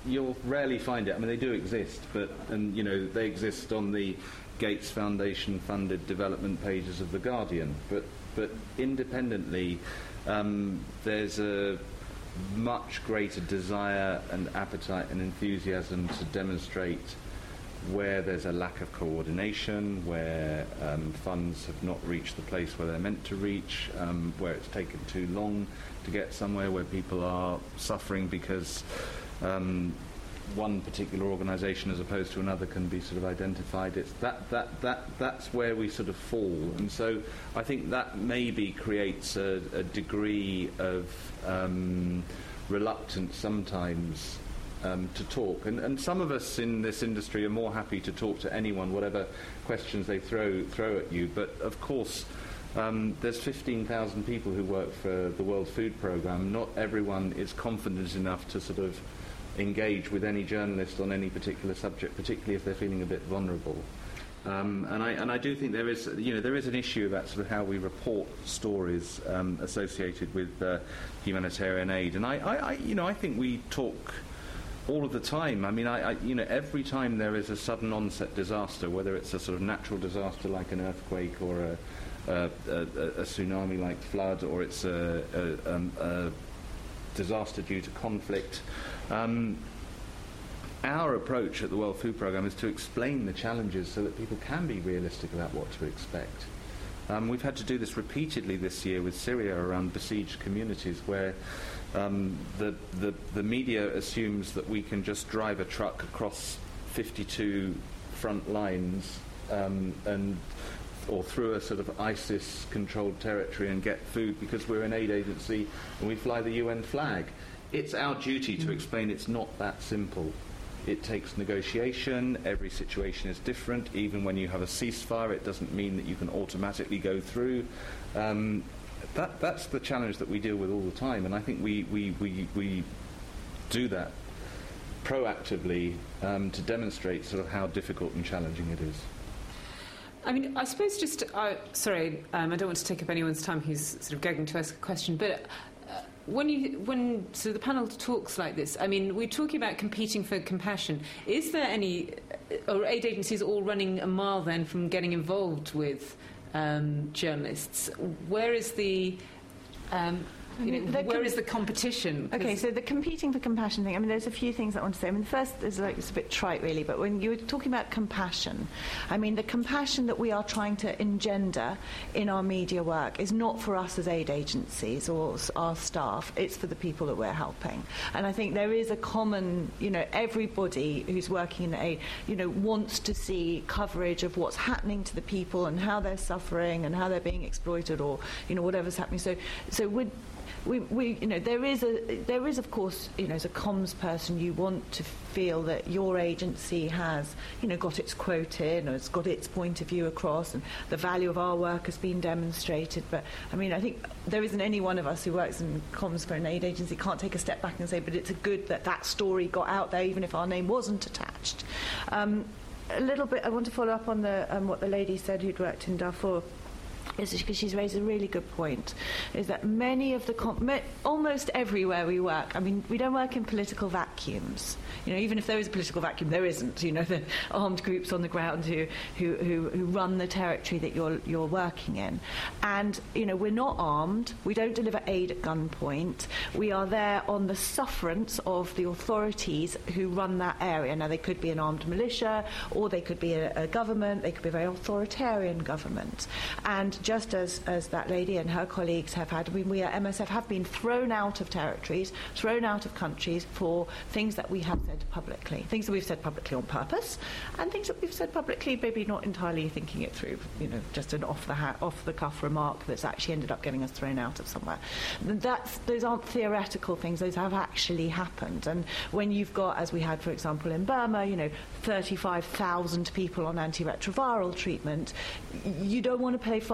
you'll rarely find it. I mean, they do exist, but and you know they exist on the Gates Foundation funded development pages of The Guardian. But but independently, um, there's a much greater desire and appetite and enthusiasm to demonstrate where there's a lack of coordination, where um, funds have not reached the place where they're meant to reach, um, where it's taken too long to get somewhere, where people are suffering because um, one particular organisation as opposed to another can be sort of identified. It's that, that, that, that's where we sort of fall. And so I think that maybe creates a, a degree of um, reluctance sometimes Um, to talk, and, and some of us in this industry are more happy to talk to anyone, whatever questions they throw throw at you. But of course, um, there's fifteen thousand people who work for the World Food Programme. Not everyone is confident enough to sort of engage with any journalist on any particular subject, particularly if they're feeling a bit vulnerable. Um, and I and I do think there is, you know, there is an issue about sort of how we report stories um, associated with uh, humanitarian aid. And I, I, I, you know, I think we talk all of the time. I mean, I, I, you know, every time there is a sudden onset disaster, whether it's a sort of natural disaster like an earthquake or a, a, a, a tsunami like flood, or it's a, a, um, a disaster due to conflict, um, our approach at the World Food Programme is to explain the challenges so that people can be realistic about what to expect. Um, we've had to do this repeatedly this year with Syria around besieged communities, where Um, the, the, the media assumes that we can just drive a truck across fifty-two front lines um, and or through a sort of ISIS-controlled territory and get food because we're an aid agency and we fly the U N flag. It's our duty to explain it's not that simple. It takes negotiation. Every situation is different. Even when you have a ceasefire, it doesn't mean that you can automatically go through. Um, That, that's the challenge that we deal with all the time, and I think we, we, we, we do that proactively um, to demonstrate sort of how difficult and challenging it is. I mean, I suppose just, uh, sorry, um, I don't want to take up anyone's time who's sort of gagging to ask a question, but uh, when you, when so the panel talks like this, I mean, we're talking about competing for compassion. Is there any, are aid agencies all running a mile then from getting involved with Um, journalists? Where is the, um, you know, the where com- is the competition? Okay, so the competing for compassion thing, I mean, there's a few things I want to say. I mean, the first is like, it's a bit trite really, but when you were talking about compassion, I mean, the compassion that we are trying to engender in our media work is not for us as aid agencies or our staff, it's for the people that we're helping. And I think there is a common, you know, everybody who's working in aid, you know, wants to see coverage of what's happening to the people and how they're suffering and how they're being exploited, or, you know, whatever's happening. So, so would We, we, you know, there is a, there is, of course, you know, as a comms person, you want to feel that your agency has, you know, got its quote in, or it's got its point of view across, and the value of our work has been demonstrated. But I mean, I think there isn't any one of us who works in comms for an aid agency can't take a step back and say, but it's a good that that story got out there, even if our name wasn't attached. Um, a little bit, I want to follow up on the um, what the lady said who'd worked in Darfur. Is because she's raised a really good point, is that many of the com- me- almost everywhere we work, I mean, we don't work in political vacuums. You know, even if there is a political vacuum, there isn't. You know, the armed groups on the ground who who, who, who run the territory that you're you're working in, and you know, we're not armed. We don't deliver aid at gunpoint. We are there on the sufferance of the authorities who run that area. Now, they could be an armed militia, or they could be a, a government. They could be a very authoritarian government, and just as, as that lady and her colleagues have had, I mean, we at M S F have been thrown out of territories, thrown out of countries for things that we have said publicly, things that we've said publicly on purpose, and things that we've said publicly maybe not entirely thinking it through, you know, just an off the ha- off the cuff remark that's actually ended up getting us thrown out of somewhere. That's, those aren't theoretical things, those have actually happened. And when you've got, as we had, for example, in Burma, you know, thirty-five thousand people on antiretroviral treatment, you don't want to play fast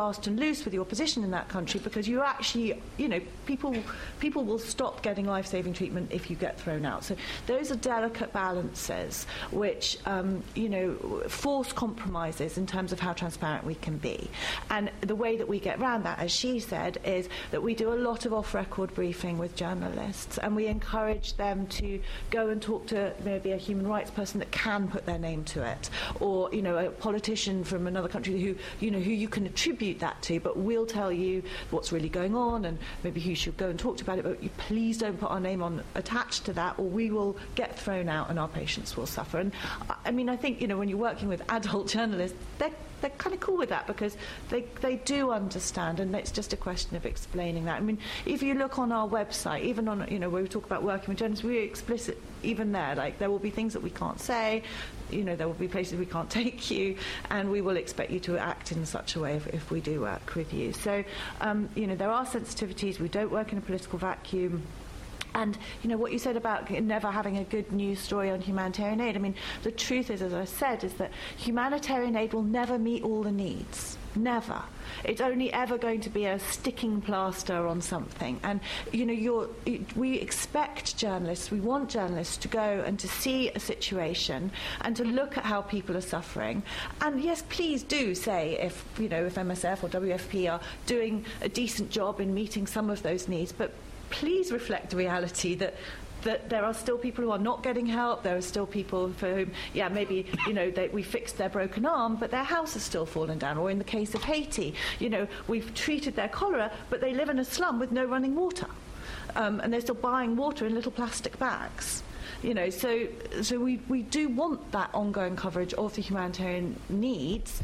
fast and loose with your position in that country, because you actually, you know, people people will stop getting life-saving treatment if you get thrown out. So those are delicate balances which, um, you know, force compromises in terms of how transparent we can be. And the way that we get around that, as she said, is that we do a lot of off-record briefing with journalists, and we encourage them to go and talk to maybe a human rights person that can put their name to it, or, you know, a politician from another country who, you know, who you can attribute that to, but we'll tell you what's really going on and maybe who should go and talk to about it, but you please don't put our name on attached to that, or we will get thrown out and our patients will suffer. And I mean, I think, you know, when you're working with adult journalists, they're they're kind of cool with that, because they they do understand, and it's just a question of explaining that. I mean, if you look on our website, even on, you know, where we talk about working with journalists, we're explicit even there. Like, there will be things that we can't say, you know, there will be places we can't take you, and we will expect you to act in such a way if, if we do work with you. So, um, you know, there are sensitivities. We don't work in a political vacuum. And, you know, what you said about never having a good news story on humanitarian aid, I mean, the truth is, as I said, is that humanitarian aid will never meet all the needs. Never. It's only ever going to be a sticking plaster on something. And, you know, you're, we expect journalists, we want journalists to go and to see a situation and to look at how people are suffering. And, yes, please do say if, you know, if M S F or W F P are doing a decent job in meeting some of those needs, but please reflect the reality that that there are still people who are not getting help. There are still people for whom, yeah, maybe, you know, they, we fixed their broken arm, but their house has still fallen down. Or in the case of Haiti, you know, we've treated their cholera, but they live in a slum with no running water. Um, and they're still buying water in little plastic bags. You know, so so we, we do want that ongoing coverage of the humanitarian needs.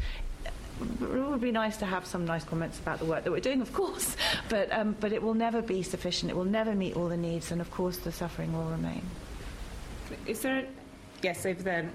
It would be nice to have some nice comments about the work that we're doing, of course, but um, but it will never be sufficient. It will never meet all the needs, and of course the suffering will remain. Is there? A, yes, over there.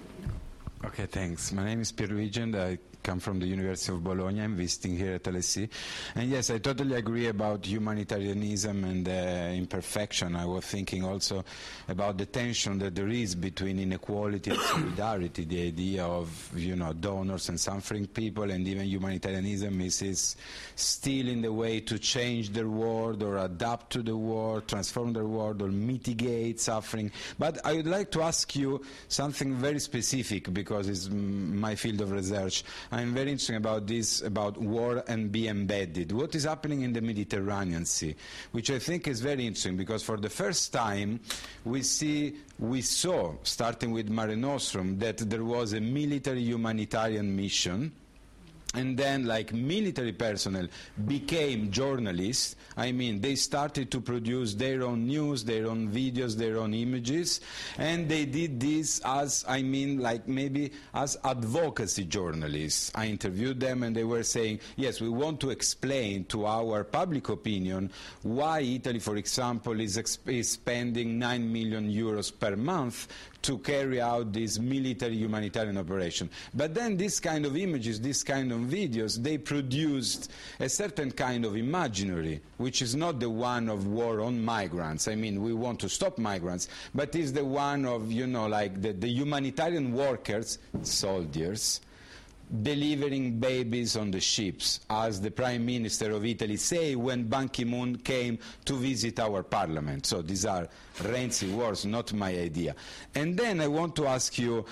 Okay, thanks. My name is Pierluigi, and I come from the University of Bologna. I'm visiting here at L S E. And yes, I totally agree about humanitarianism and uh, imperfection. I was thinking also about the tension that there is between inequality and solidarity, the idea of, you know, donors and suffering people, and even humanitarianism is, is still in the way to change the world or adapt to the world, transform the world, or mitigate suffering. But I would like to ask you something very specific, because it's my field of research. I'm very interested about this, about war and be embedded. What is happening in the Mediterranean Sea, which I think is very interesting, because for the first time we see, we saw, starting with Mare Nostrum, that there was a military humanitarian mission, and then, like, military personnel became journalists. I mean, they started to produce their own news, their own videos, their own images, and they did this as, I mean, like, maybe as advocacy journalists. I interviewed them, and they were saying, yes, we want to explain to our public opinion why Italy, for example, is, exp is spending nine million euros per month to carry out this military humanitarian operation. But then this kind of images, this kind of videos, they produced a certain kind of imaginary, which is not the one of war on migrants. I mean, we want to stop migrants, but is the one of, you know, like the, the humanitarian workers, soldiers, delivering babies on the ships, as the Prime Minister of Italy said when Ban Ki-moon came to visit our parliament. So these are Renzi words, not my idea. And then I want to ask you,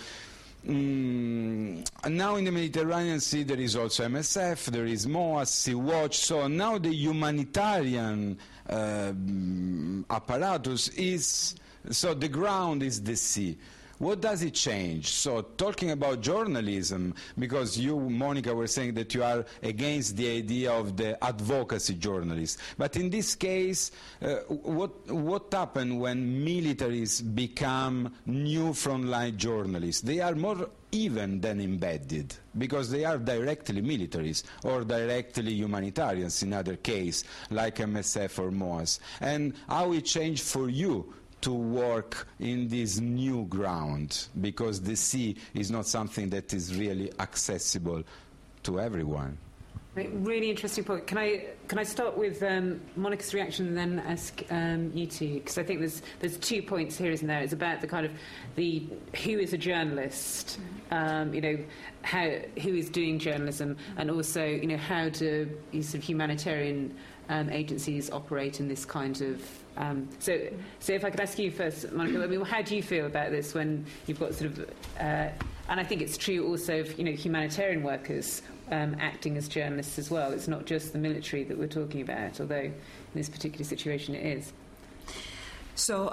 Mm, now in the Mediterranean Sea there is also M S F, there is MOAS, Sea-Watch, so now the humanitarian uh, apparatus is, so the ground is the sea. What does it change? So talking about journalism, because you, Monica, were saying that you are against the idea of the advocacy journalist. But in this case, uh, what, what happened when militaries become new frontline journalists? They are more even than embedded, because they are directly militaries or directly humanitarians in other case, like M S F or MOAS. And how it changed for you to work in this new ground, because the sea is not something that is really accessible to everyone. Really interesting point. Can I can I start with um, Monica's reaction and then ask um, you two? Because I think there's there's two points here, isn't there? It's about the kind of the who is a journalist, um, you know, how who is doing journalism, and also you know how do these sort of humanitarian um, agencies operate in this kind of. Um, so, so if I could ask you first, Monica, I mean, how do you feel about this when you've got sort of, uh, and I think it's true also of you know humanitarian workers. Um, acting as journalists as well. It's not just the military that we're talking about, although in this particular situation it is. So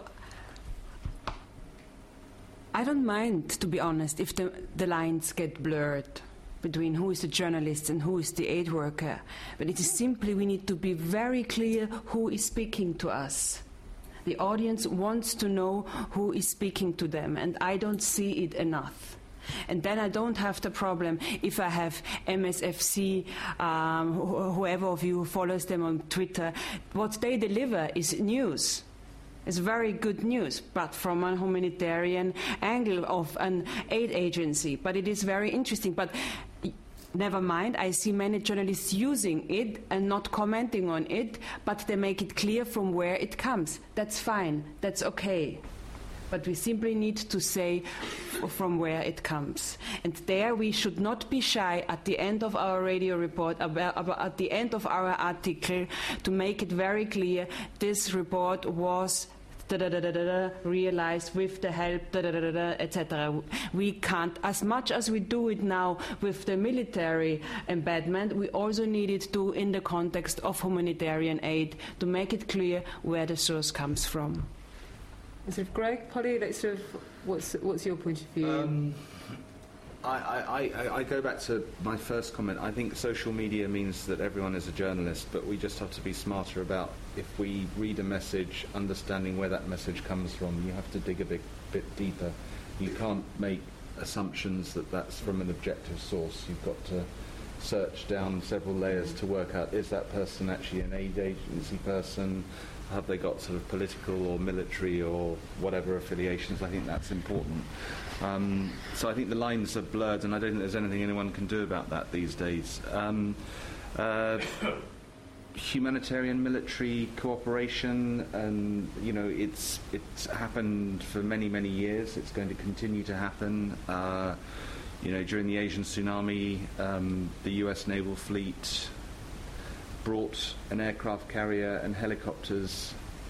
I don't mind, to be honest, if the, the lines get blurred between who is the journalist and who is the aid worker. But it is simply we need to be very clear who is speaking to us. The audience wants to know who is speaking to them, and I don't see it enough. And then I don't have the problem if I have M S F C, um, wh- whoever of you follows them on Twitter. What they deliver is news. It's very good news, but from a humanitarian angle of an aid agency. But it is very interesting. But never mind, I see many journalists using it and not commenting on it, but they make it clear from where it comes. That's fine. That's okay. But we simply need to say f- from where it comes. And there we should not be shy at the end of our radio report, about, about, at the end of our article, to make it very clear this report was da da da da da realized with the help da da da da da et cetera. We can't, as much as we do it now with the military embedment, we also need it to in the context of humanitarian aid to make it clear where the source comes from. Sort of Greg, Polly, like sort of, what's what's your point of view? Um, I, I, I, I go back to my first comment. I think social media means that everyone is a journalist, but we just have to be smarter about if we read a message, understanding where that message comes from. You have to dig a bit, bit deeper. You can't make assumptions that that's from an objective source. You've got to search down several layers to work out, is that person actually an aid agency person? Have they got sort of political or military or whatever affiliations? I think that's important. Um, so I think the lines are blurred, and I don't think there's anything anyone can do about that these days. Um, uh, humanitarian military cooperation, and you know, it's it's happened for many many years. It's going to continue to happen. Uh, you know, during the Asian tsunami, um, the U S naval fleet brought an aircraft carrier and helicopters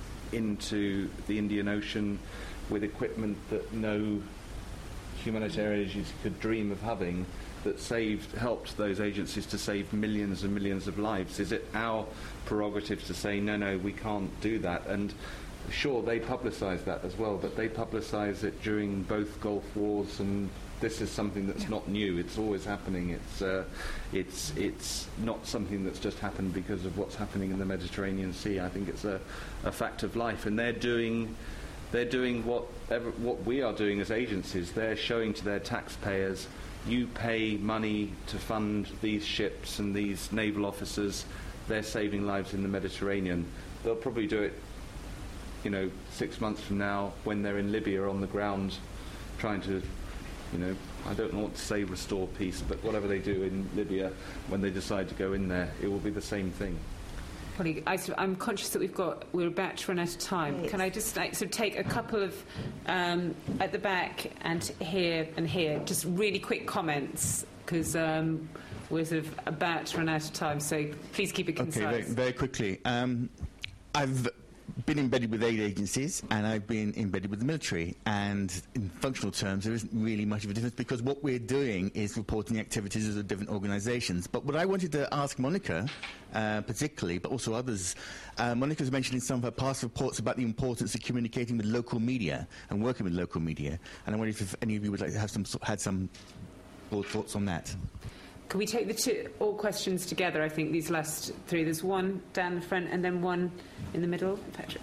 into the Indian Ocean with equipment that no humanitarian agency could dream of having, that saved, helped those agencies to save millions and millions of lives. Is it our prerogative to say, no, no, we can't do that? And sure, they publicise that as well, but they publicise it during both Gulf Wars, and this is something that's yeah. not new. It's always happening. It's uh, it's it's not something that's just happened because of what's happening in the Mediterranean Sea. I think it's a, a fact of life, and they're doing they're doing what ever, what we are doing as agencies. They're showing to their taxpayers, you pay money to fund these ships and these naval officers. They're saving lives in the Mediterranean. They'll probably do it, you know, six months from now when they're in Libya on the ground, trying to. You know, I don't know what to say, restore peace, but whatever they do in Libya, when they decide to go in there, it will be the same thing. Polly, I, I'm conscious that we've got, we're about to run out of time. Yes. Can I just like, sort of take a couple of, um, at the back and here and here, just really quick comments, because um, we're sort of about to run out of time, so please keep it concise. Okay, very, very quickly. Um, I've been embedded with aid agencies, and I've been embedded with the military, and in functional terms there isn't really much of a difference, because what we're doing is reporting the activities of the different organisations. But what I wanted to ask Monica uh, particularly, but also others, uh, Monica was mentioning some of her past reports about the importance of communicating with local media and working with local media, and I wondered if any of you would like to have some had some broad thoughts on that. Can we take the two, all questions together, I think, these last three? There's one down the front and then one in the middle. Petra.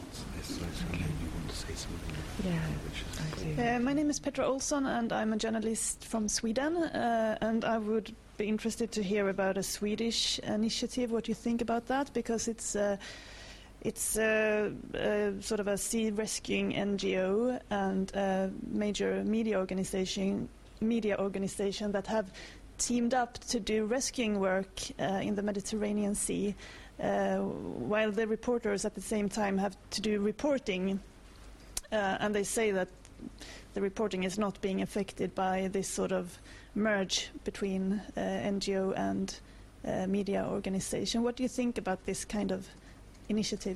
Yeah, uh, my name is Petra Olsson, and I'm a journalist from Sweden, uh, and I would be interested to hear about a Swedish initiative, what you think about that, because it's uh, it's uh, uh, sort of a sea rescuing N G O and a major media organization, media organization that have teamed up to do rescuing work uh, in the Mediterranean Sea, uh, while the reporters at the same time have to do reporting. Uh, and they say that the reporting is not being affected by this sort of merge between uh, N G O and uh, media organization. What do you think about this kind of initiative?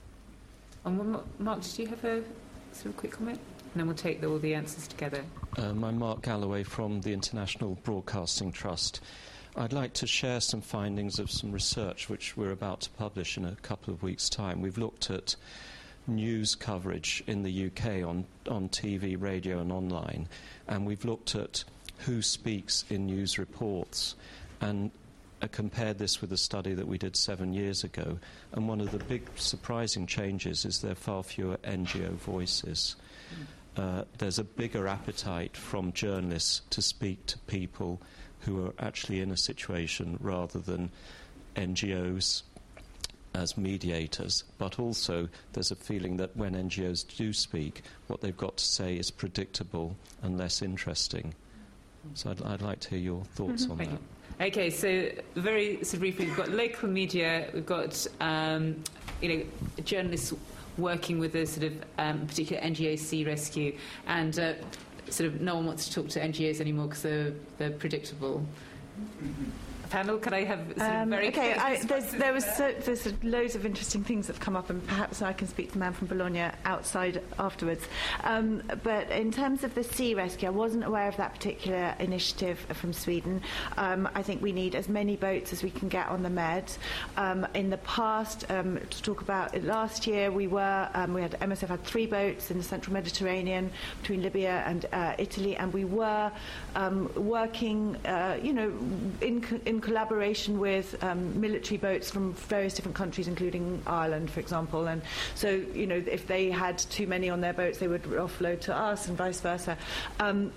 And Mark, did you have a sort of quick comment? And then we'll take the, all the answers together. Um, I'm Mark Galloway from the International Broadcasting Trust. I'd like to share some findings of some research which we're about to publish in a couple of weeks' time. We've looked at news coverage in the U K on, on T V, radio and online, and we've looked at who speaks in news reports and uh, compared this with a study that we did seven years ago. And one of the big surprising changes is there are far fewer N G O voices. Uh, there's a bigger appetite from journalists to speak to people who are actually in a situation rather than N G Os as mediators, but also there's a feeling that when N G Os do speak, what they've got to say is predictable and less interesting. So I'd, I'd like to hear your thoughts mm-hmm. on Thank that. You. Okay, so very so briefly, we've got local media, we've got um, you know journalists working with a sort of um, particular N G O sea rescue, and uh, sort of no one wants to talk to N G Os anymore because they're, they're predictable. Panel, can I have sort of um, very okay, I, there's, there was so, there's loads of interesting things that have come up, and perhaps I can speak to the man from Bologna outside afterwards. Um, but in terms of the sea rescue, I wasn't aware of that particular initiative from Sweden. Um, I think we need as many boats as we can get on the Med. Um, in the past, um, to talk about it, last year, we were um, we had M S F had three boats in the central Mediterranean between Libya and uh, Italy, and we were um, working, uh, you know, in, in collaboration with um, military boats from various different countries, including Ireland, for example. And so, you know, if they had too many on their boats, they would offload to us and vice versa. Um,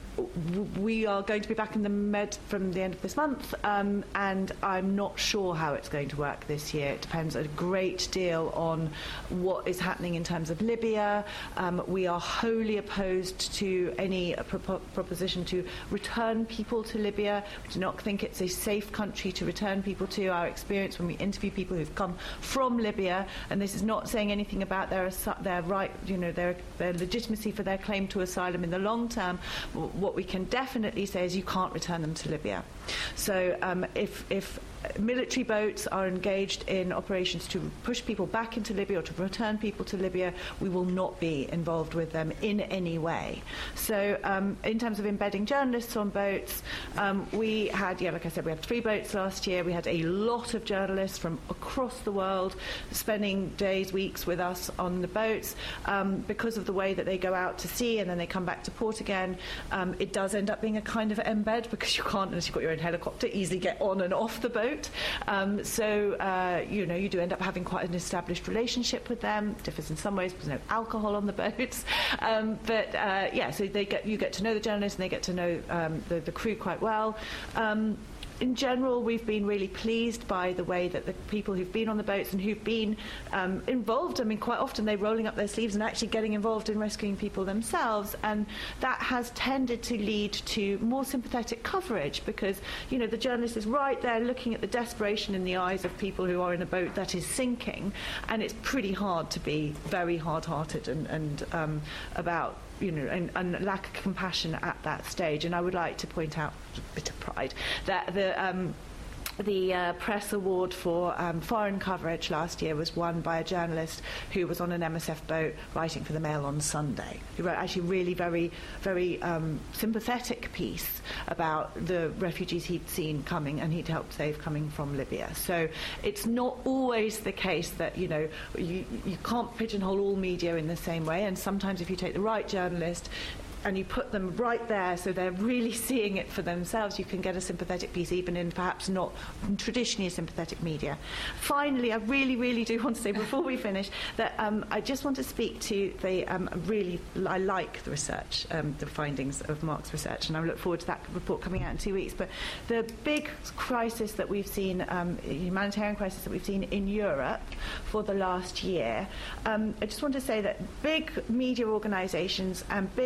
we are going to be back in the Med from the end of this month, um, and I'm not sure how it's going to work this year. It depends a great deal on what is happening in terms of Libya. Um, we are wholly opposed to any pro- proposition to return people to Libya. We do not think it's a safe country to return people to. Our experience when we interview people who've come from Libya, and this is not saying anything about their their right, you know, their their legitimacy for their claim to asylum in the long term. What we can definitely say is you can't return them to Libya. So um, if if military boats are engaged in operations to push people back into Libya or to return people to Libya, we will not be involved with them in any way. So um, in terms of embedding journalists on boats, um, we had, yeah, like I said, we had three boats last year. We had a lot of journalists from across the world spending days, weeks with us on the boats. Um, because of the way that they go out to sea and then they come back to port again, um, it does end up being a kind of embed because you can't, unless you've got your own helicopter, easily get on and off the boat. Um, so, uh, you know, you do end up having quite an established relationship with them. It differs in some ways because there's no alcohol on the boats. Um, but, uh, yeah, so they get you get to know the journalists and they get to know um, the, the crew quite well. Um, In general, we've been really pleased by the way that the people who've been on the boats and who've been um, involved, I mean, quite often they're rolling up their sleeves and actually getting involved in rescuing people themselves, and that has tended to lead to more sympathetic coverage because, you know, the journalist is right there looking at the desperation in the eyes of people who are in a boat that is sinking, and it's pretty hard to be very hard-hearted and, and um, about you know, and, and lack of compassion at that stage. And I would like to point out, a bit of pride, that the um, the uh, press award for um, foreign coverage last year was won by a journalist who was on an M S F boat writing for the Mail on Sunday. He wrote actually really very, very um, sympathetic piece about the refugees he'd seen coming and he'd helped save coming from Libya. So it's not always the case that, you know, you, you can't pigeonhole all media in the same way, and sometimes if you take the right journalist and you put them right there so they're really seeing it for themselves, you can get a sympathetic piece even in perhaps not traditionally a sympathetic media. Finally, I really, really do want to say before we finish that um, I just want to speak to the um, really, I like the research, um, the findings of Mark's research, and I look forward to that report coming out in two weeks. But the big crisis that we've seen, um, humanitarian crisis that we've seen in Europe for the last year, um, I just want to say that big media organisations and big N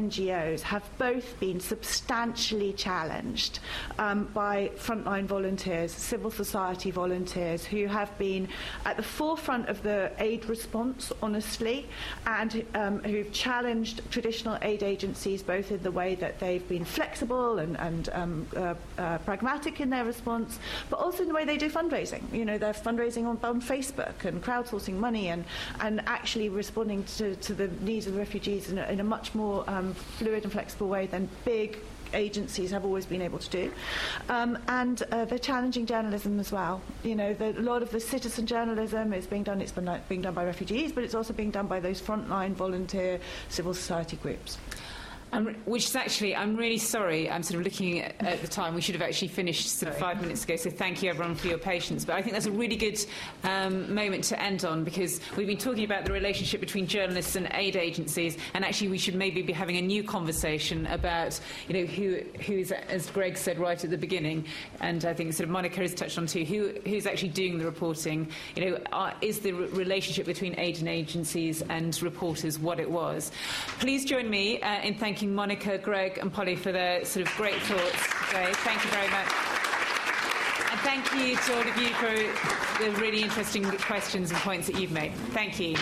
N G Os have both been substantially challenged um, by frontline volunteers, civil society volunteers, who have been at the forefront of the aid response, honestly, and um, who've challenged traditional aid agencies both in the way that they've been flexible and, and um, uh, uh, pragmatic in their response, but also in the way they do fundraising. You know, they're fundraising on, on Facebook and crowdsourcing money and, and actually responding to, to the needs of the refugees in a, in a much more um, fluid and flexible way than big agencies have always been able to do. Um, and uh, they're challenging journalism as well. You know, the, a lot of the citizen journalism is being done, it's been, uh, being done by refugees, but it's also being done by those frontline volunteer civil society groups. Um, which is actually, I'm really sorry, I'm sort of looking at, at the time. We should have actually finished sort of five minutes ago, so thank you everyone for your patience. But I think that's a really good um, moment to end on, because we've been talking about the relationship between journalists and aid agencies, and actually we should maybe be having a new conversation about, you know, who who is, as Greg said right at the beginning, and I think sort of Monica has touched on too, who who's actually doing the reporting. You know, are, is the re- relationship between aid and agencies and reporters what it was? Please join me uh, in thanking Monica, Greg and Polly for their sort of great thoughts today. Thank you very much. And thank you to all of you for the really interesting questions and points that you've made. Thank you.